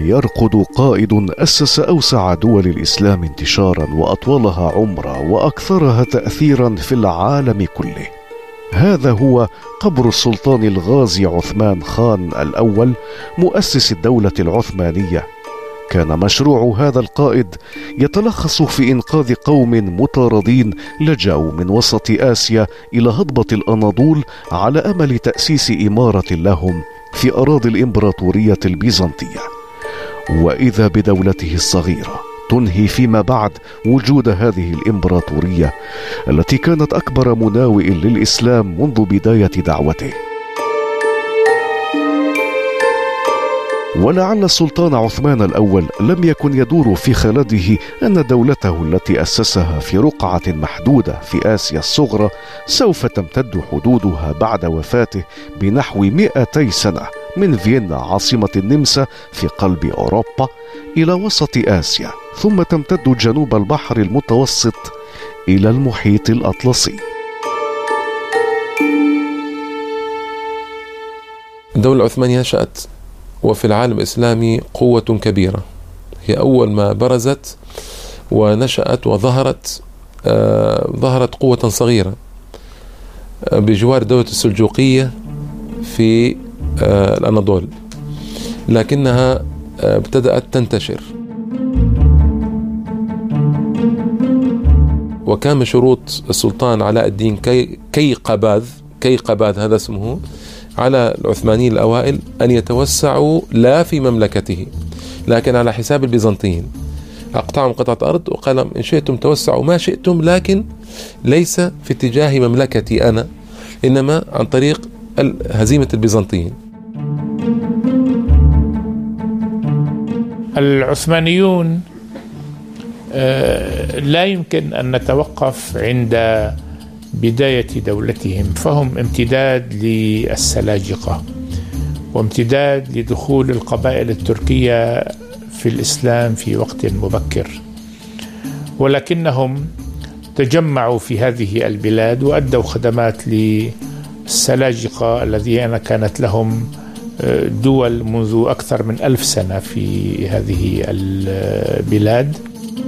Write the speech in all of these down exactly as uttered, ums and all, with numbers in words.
يرقد قائد أسس أوسع دول الإسلام انتشارا وأطولها عمرا وأكثرها تأثيرا في العالم كله. هذا هو قبر السلطان الغازي عثمان خان الأول مؤسس الدولة العثمانية. كان مشروع هذا القائد يتلخص في إنقاذ قوم مطاردين لجأوا من وسط آسيا إلى هضبة الأناضول على أمل تأسيس إمارة لهم في أراضي الإمبراطورية البيزنطية، وإذا بدولته الصغيرة تنهي فيما بعد وجود هذه الإمبراطورية التي كانت أكبر مناوئ للإسلام منذ بداية دعوته. ولعل السلطان عثمان الأول لم يكن يدور في خلده أن دولته التي أسسها في رقعة محدودة في آسيا الصغرى سوف تمتد حدودها بعد وفاته بنحو مئتي سنة من فيينا عاصمة النمسا في قلب أوروبا إلى وسط آسيا، ثم تمتد جنوب البحر المتوسط إلى المحيط الأطلسي. الدولة العثمانية نشأت وفي العالم الإسلامي قوة كبيرة، هي أول ما برزت ونشأت وظهرت آه ظهرت قوة صغيرة آه بجوار الدولة السلجوقية في آه الأناضول، لكنها آه ابتدأت تنتشر. وكان من شروط السلطان علاء الدين كي كيقباذ كيقباذ هذا اسمه على العثمانيين الأوائل أن يتوسعوا لا في مملكته لكن على حساب البيزنطيين. أقطعهم قطعة أرض وقال إن شئتم توسعوا ما شئتم، لكن ليس في اتجاه مملكتي أنا، إنما عن طريق هزيمة البيزنطيين. العثمانيون لا يمكن أن نتوقف عند بداية دولتهم، فهم امتداد للسلاجقة وامتداد لدخول القبائل التركية في الإسلام في وقت مبكر، ولكنهم تجمعوا في هذه البلاد وأدوا خدمات للسلاجقة الذين كانت لهم دول منذ أكثر من ألف سنة في هذه البلاد.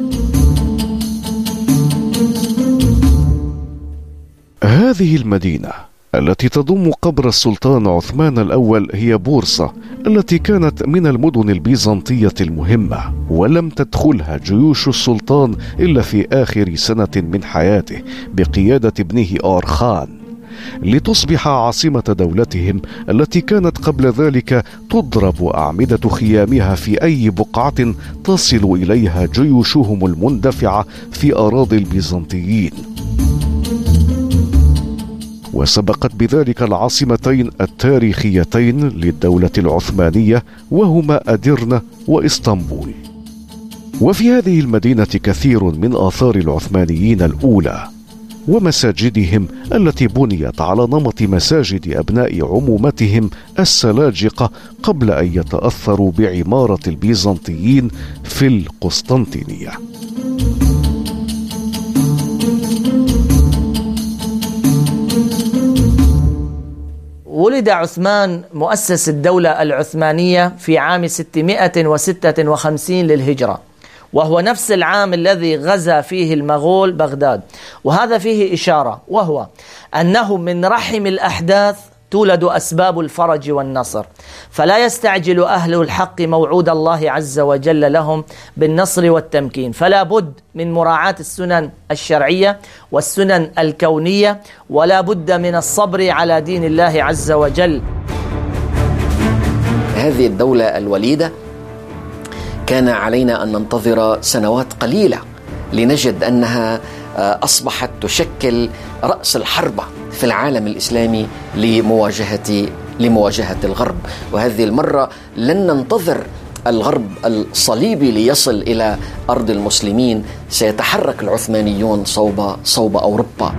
هذه المدينة التي تضم قبر السلطان عثمان الأول هي بورصة، التي كانت من المدن البيزنطية المهمة، ولم تدخلها جيوش السلطان إلا في آخر سنة من حياته بقيادة ابنه آرخان، لتصبح عاصمة دولتهم التي كانت قبل ذلك تضرب أعمدة خيامها في أي بقعة تصل إليها جيوشهم المندفعة في أراضي البيزنطيين. وسبقت بذلك العاصمتين التاريخيتين للدولة العثمانية وهما أديرنا وإسطنبول. وفي هذه المدينة كثير من آثار العثمانيين الأولى ومساجدهم التي بنيت على نمط مساجد أبناء عمومتهم السلاجقة قبل أن يتأثروا بعمارة البيزنطيين في القسطنطينية. ولد عثمان مؤسس الدولة العثمانية في عام ستمائة وستة وخمسين للهجرة، وهو نفس العام الذي غزا فيه المغول بغداد. وهذا فيه إشارة، وهو أنه من رحم الأحداث تولد أسباب الفرج والنصر، فلا يستعجل أهل الحق موعود الله عز وجل لهم بالنصر والتمكين، فلا بد من مراعاة السنن الشرعية والسنن الكونية، ولا بد من الصبر على دين الله عز وجل. هذه الدولة الوليدة كان علينا أن ننتظر سنوات قليلة لنجد أنها أصبحت تشكل رأس الحربة في العالم الإسلامي لمواجهة لمواجهة الغرب. وهذه المرة لن ننتظر الغرب الصليبي ليصل إلى أرض المسلمين، سيتحرك العثمانيون صوب صوب أوروبا.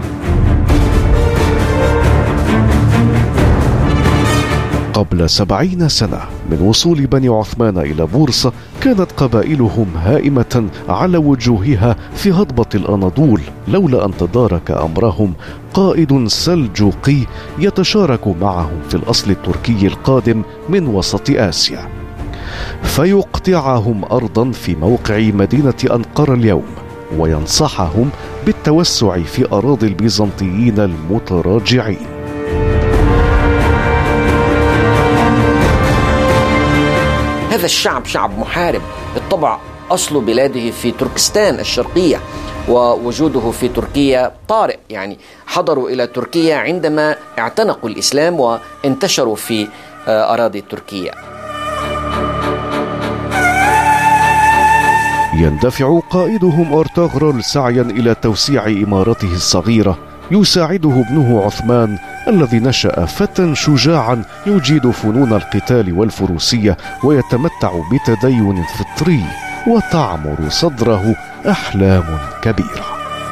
قبل سبعين سنة من وصول بني عثمان إلى بورصة كانت قبائلهم هائمة على وجوهها في هضبة الأناضول، لولا أن تدارك أمرهم قائد سلجوقي يتشارك معهم في الأصل التركي القادم من وسط آسيا. فيقطعهم أرضا في موقع مدينة أنقرة اليوم، وينصحهم بالتوسع في أراضي البيزنطيين المتراجعين. هذا الشعب شعب محارب، بالطبع أصل بلاده في تركستان الشرقية، ووجوده في تركيا طارئ، يعني حضروا إلى تركيا عندما اعتنقوا الإسلام وانتشروا في أراضي تركيا. يندفع قائدهم أرطغرل سعيا إلى توسيع إمارته الصغيرة، يساعده ابنه عثمان الذي نشأ فتى شجاعا يجيد فنون القتال والفروسية ويتمتع بتدين فطري، وتعمر صدره أحلام كبيرة.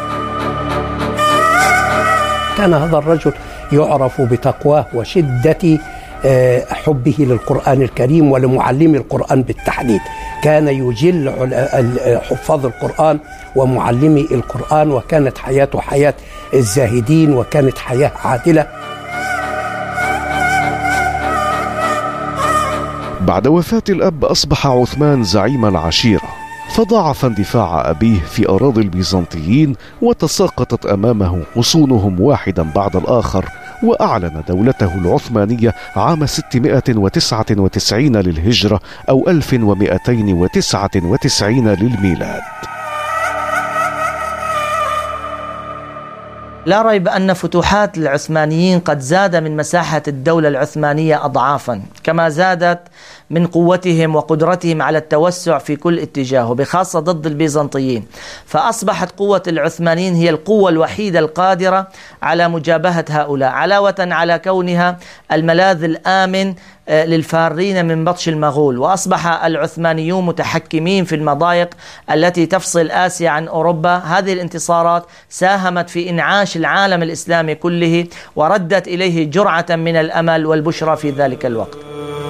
كان هذا الرجل يعرف بتقواه وشدة حبه للقرآن الكريم ولمعلم القرآن بالتحديد. كان يجل حفاظ القرآن ومعلمي القرآن، وكانت حياته حياة الزاهدين، وكانت حياة عادلة. بعد وفاة الأب أصبح عثمان زعيم العشيرة، فضاعف اندفاع أبيه في أراضي البيزنطيين، وتساقطت أمامه حصونهم واحدا بعد الآخر، وأعلن دولته العثمانية عام ستمائة وتسعة وتسعين للهجرة أو ألف ومائتين وتسعة وتسعين للميلاد. لا ريب أن فتوحات العثمانيين قد زاد من مساحة الدولة العثمانية أضعافا، كما زادت من قوتهم وقدرتهم على التوسع في كل اتجاه، وبخاصة ضد البيزنطيين. فأصبحت قوة العثمانيين هي القوة الوحيدة القادرة على مجابهة هؤلاء، علاوة على كونها الملاذ الآمن للفارين من بطش المغول. وأصبح العثمانيون متحكمين في المضايق التي تفصل آسيا عن أوروبا. هذه الانتصارات ساهمت في إنعاش العالم الإسلامي كله، وردت إليه جرعة من الأمل والبشرى في ذلك الوقت.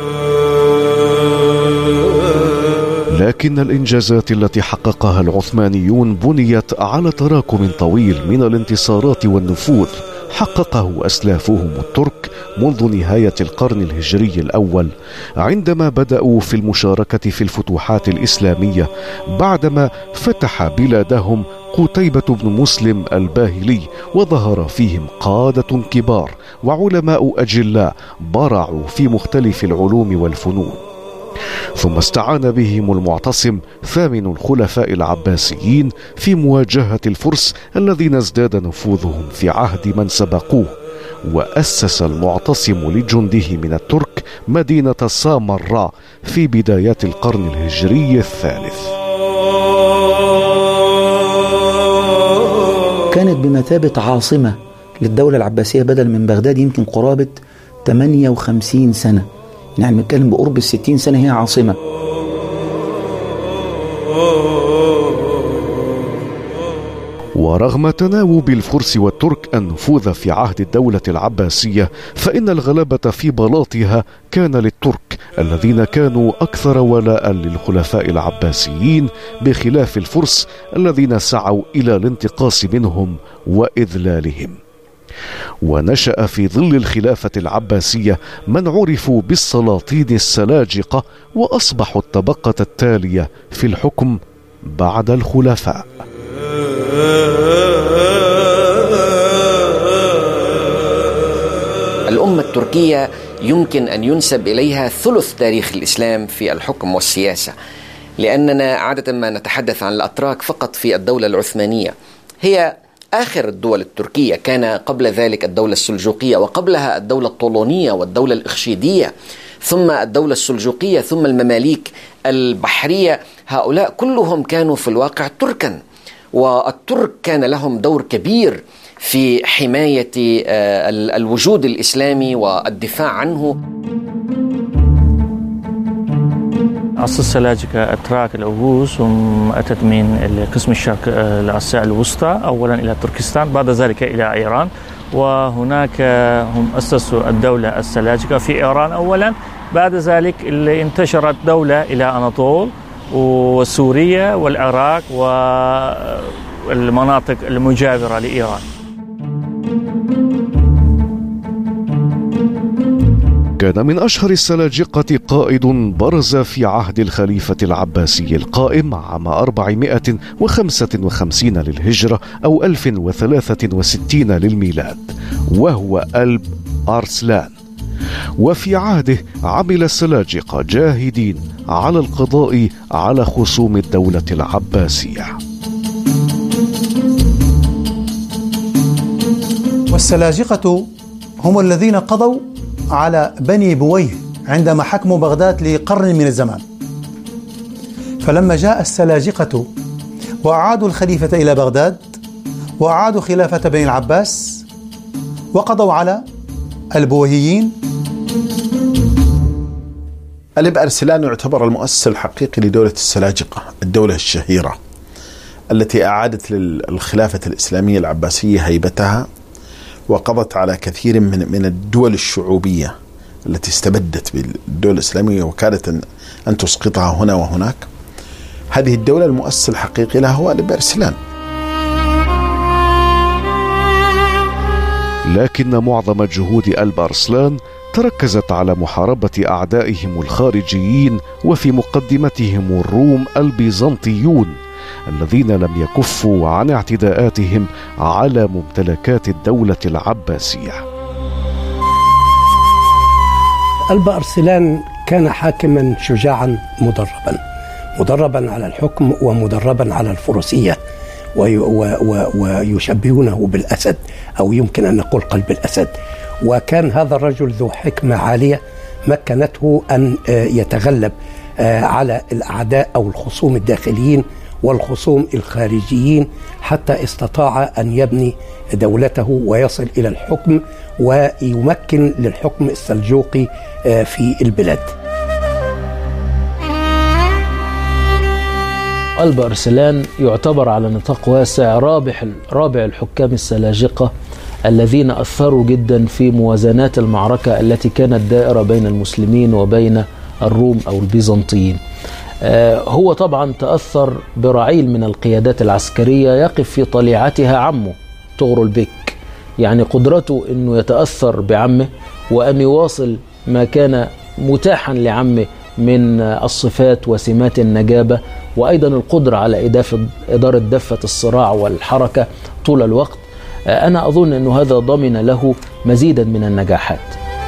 لكن الإنجازات التي حققها العثمانيون بنيت على تراكم طويل من الانتصارات والنفوذ حققه أسلافهم الترك منذ نهاية القرن الهجري الأول، عندما بدأوا في المشاركة في الفتوحات الإسلامية بعدما فتح بلادهم قتيبة بن مسلم الباهلي، وظهر فيهم قادة كبار وعلماء أجلاء برعوا في مختلف العلوم والفنون. ثم استعان بهم المعتصم ثامن الخلفاء العباسيين في مواجهة الفرس الذين ازداد نفوذهم في عهد من سبقوه، وأسس المعتصم لجنده من الترك مدينة سامراء في بدايات القرن الهجري الثالث. كانت بمثابة عاصمة للدولة العباسية بدل من بغداد يمكن قرابة ثمانية وخمسين سنة، يعني بنتكلم بقرب الستين سنة هي عاصمة. ورغم تناوب الفرس والترك النفوذ في عهد الدولة العباسية، فإن الغلبة في بلاطها كان للترك الذين كانوا أكثر ولاء للخلفاء العباسيين، بخلاف الفرس الذين سعوا إلى الانتقاص منهم وإذلالهم. ونشأ في ظل الخلافة العباسية من عرفوا بالسلاطين السلاجقة، وأصبحوا الطبقة التالية في الحكم بعد الخلفاء. الأمة التركية يمكن أن ينسب إليها ثلث تاريخ الإسلام في الحكم والسياسة، لأننا عادة ما نتحدث عن الأتراك فقط في الدولة العثمانية. هي آخر الدول التركية، كان قبل ذلك الدولة السلجوقية، وقبلها الدولة الطولونية والدولة الإخشيدية، ثم الدولة السلجوقية، ثم المماليك البحرية. هؤلاء كلهم كانوا في الواقع تركا، والترك كان لهم دور كبير في حماية الوجود الإسلامي والدفاع عنه. أصل السلاجقة أتراك الأوغوز، هم أتت من قسم الشرق لآسيا الوسطى، أولا إلى تركستان، بعد ذلك إلى إيران، وهناك هم أسسوا الدولة السلاجقة في إيران أولا، بعد ذلك اللي انتشرت دولة إلى أناطول وسوريا والعراق والمناطق المجاورة لإيران. كان من أشهر السلاجقة قائد برز في عهد الخليفة العباسي القائم عام أربعمائة وخمسة وخمسين للهجرة أو ألف وثلاثة وستين للميلاد، وهو ألب أرسلان. وفي عهده عمل السلاجقة جاهدين على القضاء على خصوم الدولة العباسية. والسلاجقة هم الذين قضوا على بني بويه عندما حكموا بغداد لقرن من الزمان، فلما جاء السلاجقة وأعادوا الخليفة إلى بغداد وأعادوا خلافة بني العباس وقضوا على البويهيين. ألب أرسلان يعتبر المؤسس الحقيقي لدولة السلاجقة، الدولة الشهيرة التي أعادت للخلافة الإسلامية العباسية هيبتها، وقضت على كثير من من الدول الشعوبية التي استبدت بالدولة الإسلامية وكادت أن, أن تسقطها هنا وهناك. هذه الدولة المؤسس الحقيقي لها هو ألب أرسلان. لكن معظم جهود ألب أرسلان تركزت على محاربة أعدائهم الخارجيين، وفي مقدمتهم الروم البيزنطيون الذين لم يكفوا عن اعتداءاتهم على ممتلكات الدولة العباسية. ألب أرسلان كان حاكما شجاعا مدربا مدربا على الحكم ومدربا على الفروسية، ويشبهونه بالأسد، أو يمكن أن نقول قلب الأسد. وكان هذا الرجل ذو حكمة عالية مكنته أن يتغلب على الأعداء أو الخصوم الداخليين والخصوم الخارجيين، حتى استطاع أن يبني دولته ويصل إلى الحكم ويمكن للحكم السلجوقي في البلاد. ألب أرسلان يعتبر على نطاق واسع رابح رابع الحكام السلاجقة الذين أثروا جدا في موازنات المعركة التي كانت دائرة بين المسلمين وبين الروم أو البيزنطيين. هو طبعا تأثر برعيل من القيادات العسكرية يقف في طليعتها عمه طغرل بك، يعني قدرته أنه يتأثر بعمه وأن يواصل ما كان متاحا لعمه من الصفات وسمات النجابة، وأيضا القدرة على إدارة دفة الصراع والحركة طول الوقت. أنا أظن أن هذا ضمن له مزيدا من النجاحات.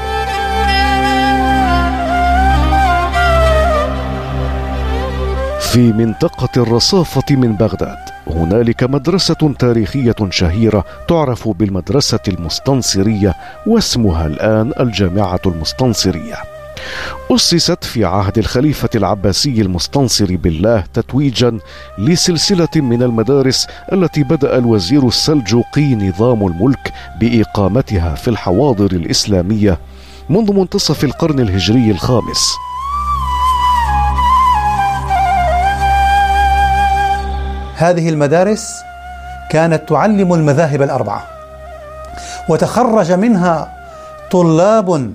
في منطقة الرصافة من بغداد هنالك مدرسة تاريخية شهيرة تعرف بالمدرسة المستنصرية، واسمها الآن الجامعة المستنصرية. أسست في عهد الخليفة العباسي المستنصر بالله تتويجا لسلسلة من المدارس التي بدأ الوزير السلجوقي نظام الملك بإقامتها في الحواضر الإسلامية منذ منتصف القرن الهجري الخامس. هذه المدارس كانت تعلم المذاهب الأربعة، وتخرج منها طلاب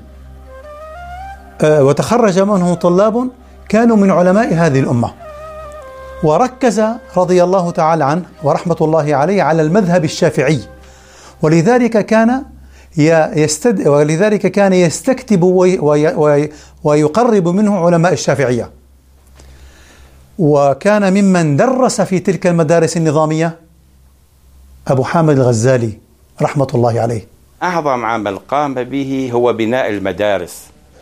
وتخرج منهم طلاب كانوا من علماء هذه الأمة. وركز رضي الله تعالى عنه ورحمة الله عليه على المذهب الشافعي، ولذلك كان يستد ولذلك كان يستكتب وي ويقرب منه علماء الشافعية. وكان ممن درس في تلك المدارس النظامية أبو حامد الغزالي رحمة الله عليه. أعظم عمل قام به هو بناء المدارس،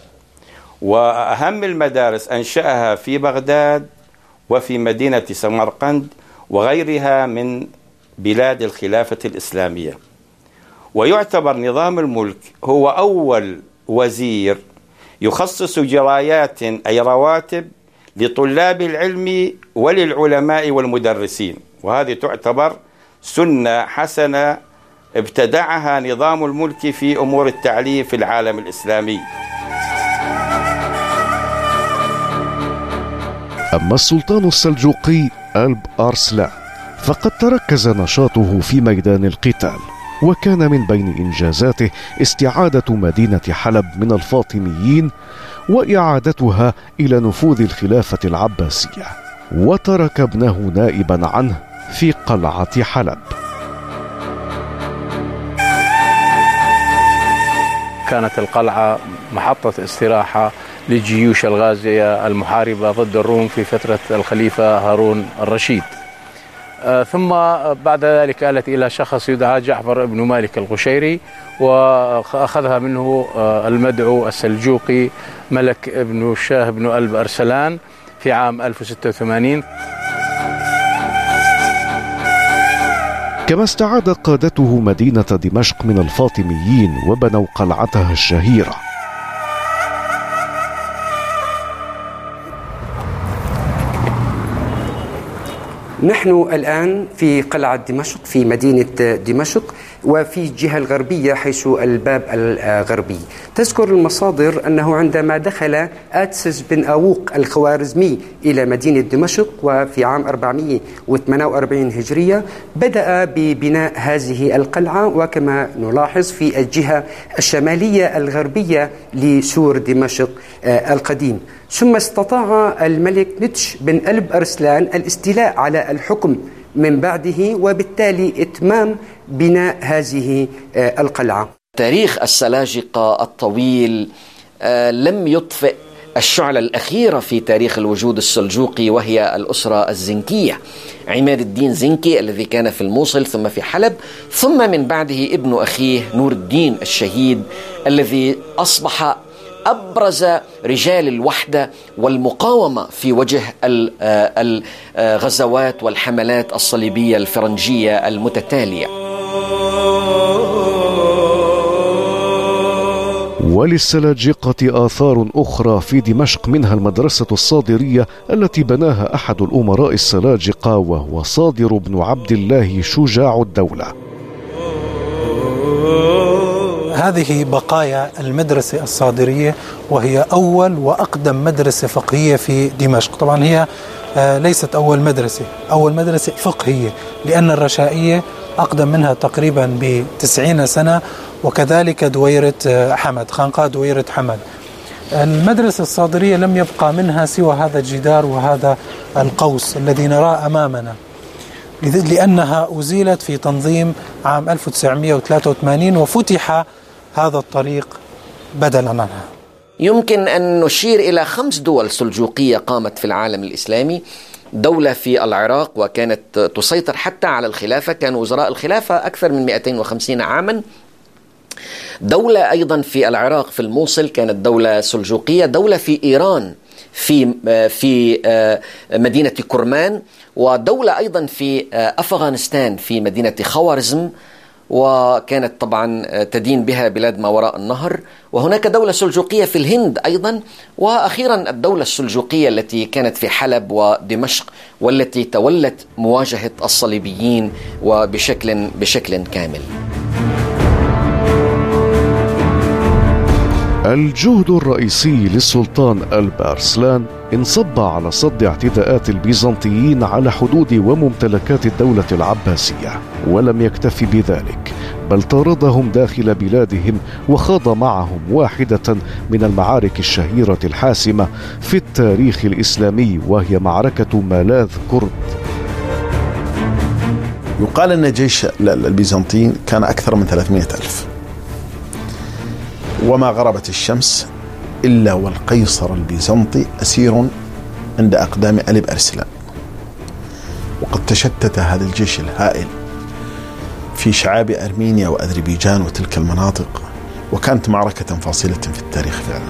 وأهم المدارس أنشأها في بغداد وفي مدينة سمرقند وغيرها من بلاد الخلافة الإسلامية. ويعتبر نظام الملك هو أول وزير يخصص جرايات أي رواتب لطلاب العلم وللعلماء والمدرسين، وهذه تعتبر سنة حسنة ابتدعها نظام الملك في أمور التعليم في العالم الإسلامي. أما السلطان السلجوقي ألب أرسلان فقد تركز نشاطه في ميدان القتال، وكان من بين إنجازاته استعادة مدينة حلب من الفاطميين وإعادتها إلى نفوذ الخلافة العباسية، وترك ابنه نائبا عنه في قلعة حلب. كانت القلعة محطة استراحة للجيوش الغازية المحاربة ضد الروم في فترة الخليفة هارون الرشيد. ثم بعد ذلك آلت إلى شخص يدعى جعفر بن مالك القشيري، وأخذها منه المدعو السلجوقي ملك بن الشاه بن ألب أرسلان في عام ألف وستة وثمانين. كما استعاد قادته مدينة دمشق من الفاطميين وبنوا قلعتها الشهيرة. نحن الآن في قلعة دمشق في مدينة دمشق، وفي الجهة الغربية حيث الباب الغربي. تذكر المصادر أنه عندما دخل آتسس بن أووق الخوارزمي إلى مدينة دمشق وفي عام أربعمائة وثمانية وأربعين هجرية بدأ ببناء هذه القلعة، وكما نلاحظ في الجهة الشمالية الغربية لسور دمشق القديم. ثم استطاع الملك نتش بن ألب أرسلان الاستيلاء على الحكم من بعده، وبالتالي إتمام بناء هذه القلعة. تاريخ السلاجقة الطويل لم يطفئ الشعلة الأخيرة في تاريخ الوجود السلجوقي، وهي الأسرة الزنكية. عماد الدين زنكي الذي كان في الموصل ثم في حلب، ثم من بعده ابن أخيه نور الدين الشهيد الذي أصبح أبرز رجال الوحدة والمقاومة في وجه الغزوات والحملات الصليبية الفرنجية المتتالية. وللسلاجقة آثار أخرى في دمشق، منها المدرسة الصادرية التي بناها أحد الأمراء السلاجقة، وهو صادر بن عبد الله شجاع الدولة. هذه بقايا المدرسة الصادرية، وهي أول وأقدم مدرسة فقهية في دمشق. طبعا هي ليست أول مدرسة، أول مدرسة فقهية، لأن الرشائية أقدم منها تقريبا بتسعين سنة، وكذلك دويرة حمد، خانقاه دويرة حمد. المدرسة الصادرية لم يبقى منها سوى هذا الجدار وهذا القوس الذي نراه أمامنا، لأنها أزيلت في تنظيم عام ألف وتسعمائة وثلاثة وثمانين، وفتح هذا الطريق بدلا عنها. يمكن أن نشير إلى خمس دول سلجوقية قامت في العالم الإسلامي. دولة في العراق وكانت تسيطر حتى على الخلافة، كان وزراء الخلافة أكثر من مئتين وخمسين عاما. دولة أيضا في العراق في الموصل كانت دولة سلجوقية. دولة في إيران في في مدينة كرمان، ودولة أيضا في أفغانستان في مدينة خوارزم، وكانت طبعا تدين بها بلاد ما وراء النهر. وهناك دولة سلجوقية في الهند أيضا، وأخيرا الدولة السلجوقية التي كانت في حلب ودمشق، والتي تولت مواجهة الصليبيين وبشكل بشكل كامل. الجهد الرئيسي للسلطان ألب أرسلان انصب على صد اعتداءات البيزنطيين على حدود وممتلكات الدولة العباسية، ولم يكتف بذلك، بل طاردهم داخل بلادهم وخاض معهم واحدة من المعارك الشهيرة الحاسمة في التاريخ الإسلامي، وهي معركة ملاذ كرد. يقال أن جيش البيزنطيين كان أكثر من ثلاثمائة ألف، وما غربت الشمس إلا والقيصر البيزنطي أسير عند أقدام ألب أرسلان. وقد تشتت هذا الجيش الهائل في شعاب أرمينيا وأذربيجان وتلك المناطق، وكانت معركة فاصلة في التاريخ فعلا.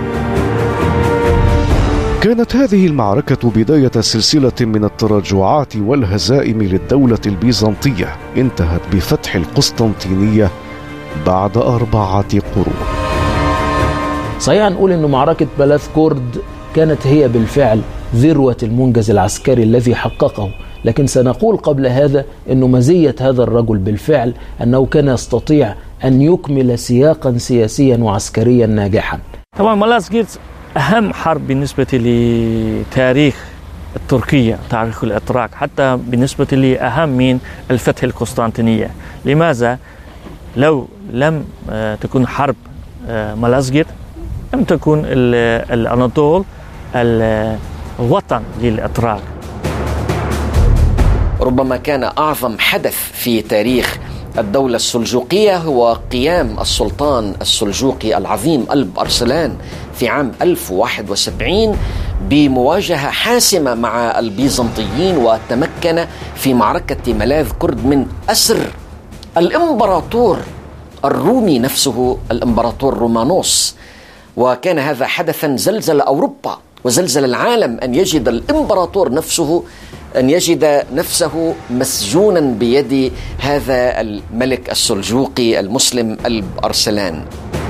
كانت هذه المعركة بداية سلسلة من التراجعات والهزائم للدولة البيزنطية، انتهت بفتح القسطنطينية بعد أربعة قرون. صحيح نقول أن معركة ملاذ كرد كانت هي بالفعل ذروة المنجز العسكري الذي حققه، لكن سنقول قبل هذا أنه مزية هذا الرجل بالفعل أنه كان يستطيع أن يكمل سياقا سياسيا وعسكريا ناجحا. طبعا ملاذ كرد أهم حرب بالنسبة لتاريخ التركية، تاريخ الأتراك، حتى بالنسبة لي أهم من الفتح القسطنطينية. لماذا؟ لو لم تكون حرب ملاذ كرد لم تكون الأناضول الوطن للأتراك. ربما كان أعظم حدث في تاريخ الدولة السلجوقية هو قيام السلطان السلجوقي العظيم ألب أرسلان في عام ألف وواحد وسبعين بمواجهة حاسمة مع البيزنطيين، وتمكن في معركة ملاذ كرد من أسر الإمبراطور الرومي نفسه، الإمبراطور رومانوس. وكان هذا حدثا زلزل أوروبا وزلزل العالم، أن يجد الإمبراطور نفسه أن يجد نفسه مسجونا بيد هذا الملك السلجوقي المسلم ألب أرسلان.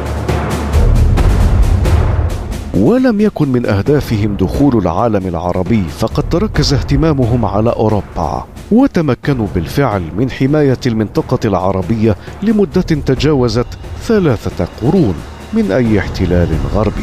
ولم يكن من أهدافهم دخول العالم العربي، فقد تركز اهتمامهم على أوروبا، وتمكنوا بالفعل من حماية المنطقة العربية لمدة تجاوزت ثلاثة قرون من أي احتلال غربي.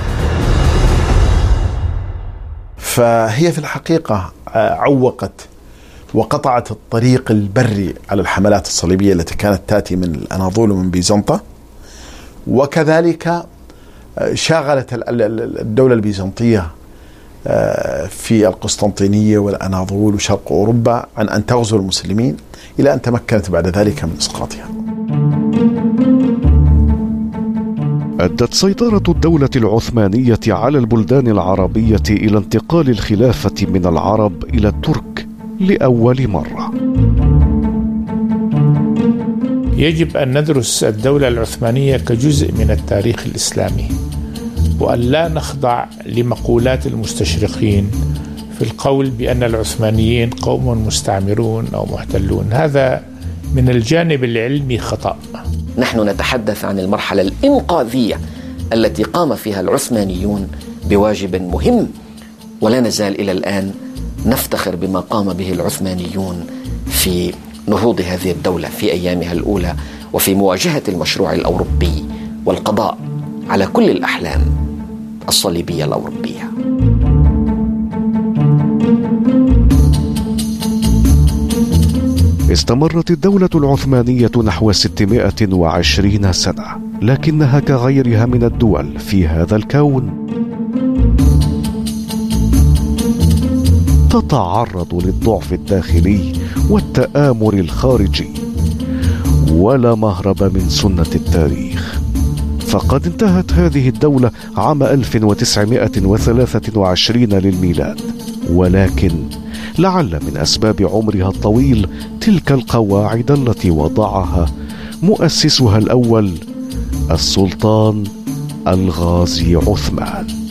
فهي في الحقيقة عوقت وقطعت الطريق البري على الحملات الصليبية التي كانت تأتي من الأناضول ومن بيزنطة، وكذلك شاغلت الدولة البيزنطية في القسطنطينية والأناضول وشرق أوروبا عن أن تغزو المسلمين، إلى أن تمكنت بعد ذلك من إسقاطها. أدت سيطرة الدولة العثمانية على البلدان العربية إلى انتقال الخلافة من العرب إلى الترك لأول مرة. يجب أن ندرس الدولة العثمانية كجزء من التاريخ الإسلامي، وأن لا نخضع لمقولات المستشرقين في القول بأن العثمانيين قوم مستعمرون أو محتلون. هذا من الجانب العلمي خطأ. نحن نتحدث عن المرحلة الإنقاذية التي قام فيها العثمانيون بواجب مهم، ولا نزال إلى الآن نفتخر بما قام به العثمانيون في نهوض هذه الدولة في أيامها الأولى، وفي مواجهة المشروع الأوروبي والقضاء على كل الأحلام الصليبية الأوروبية. استمرت الدولة العثمانية نحو ستمائة وعشرين سنة، لكنها كغيرها من الدول في هذا الكون تتعرض للضعف الداخلي والتآمر الخارجي، ولا مهرب من سنة التاريخ. فقد انتهت هذه الدولة عام ألف وتسعمائة وثلاثة وعشرين للميلاد، ولكن لعل من أسباب عمرها الطويل تلك القواعد التي وضعها مؤسسها الأول السلطان الغازي عثمان.